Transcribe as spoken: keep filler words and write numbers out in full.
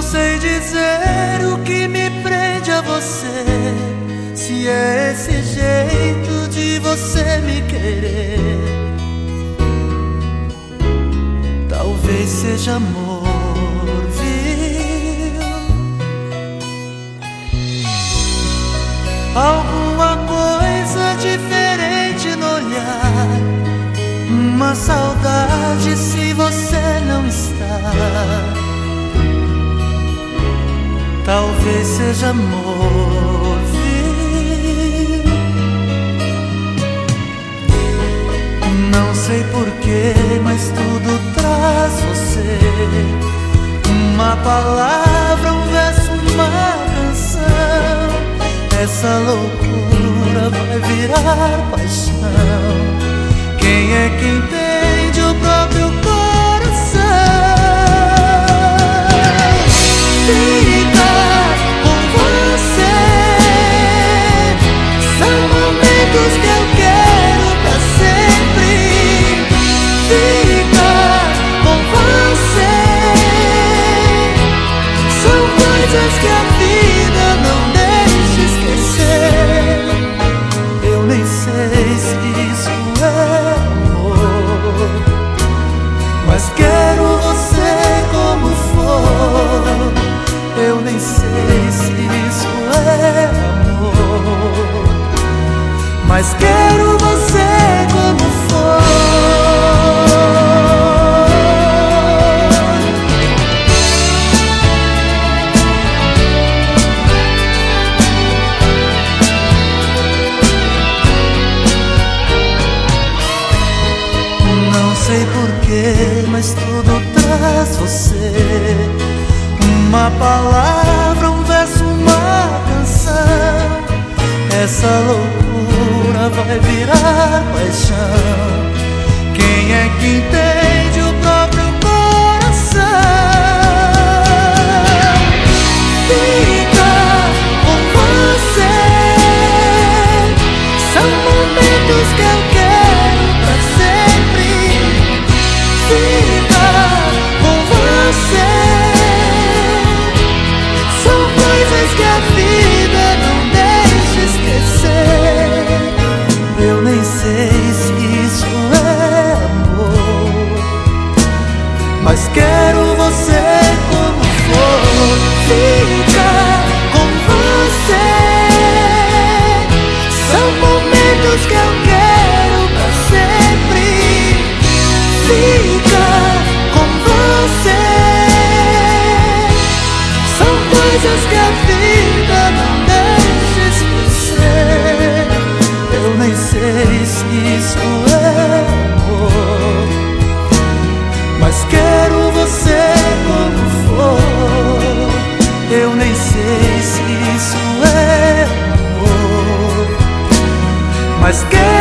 sei dizer o que me prende a você, se é esse jeito de você me querer. Talvez seja amor, viu? Alguma coisa diferente no olhar, uma saudade se você não está. Talvez seja amor, viu? Não sei porquê, mas tudo traz você. Uma palavra, um verso, uma canção. Essa loucura vai virar paixão. Quem é que entende o próprio coração? Ficar com você são momentos que eu quero pra sempre. Ficar com você são coisas que a vida não deixa esquecer. Eu nem sei se isso é amor, mas quero você como for. Eu nem sei se isso é amor, mas quero você como for. Não sei porquê, mas tudo traz você. Uma palavra, um verso, uma canção. Essa loucura vai virar paixão. Quem é que entende o próprio coração? Ficar com você são momentos que eu quero pra sempre. Ficar com você são coisas que a vida não deixa esquecer. Eu nem sei se isso é amor, mas quero você como for. Ficar com você são momentos que eu quero pra sempre. Ficar com você são coisas que a vida não deixa esquecer. Eu nem sei se isso é amor, mas quero você como for. Eu nem sei se isso é amor, mas quero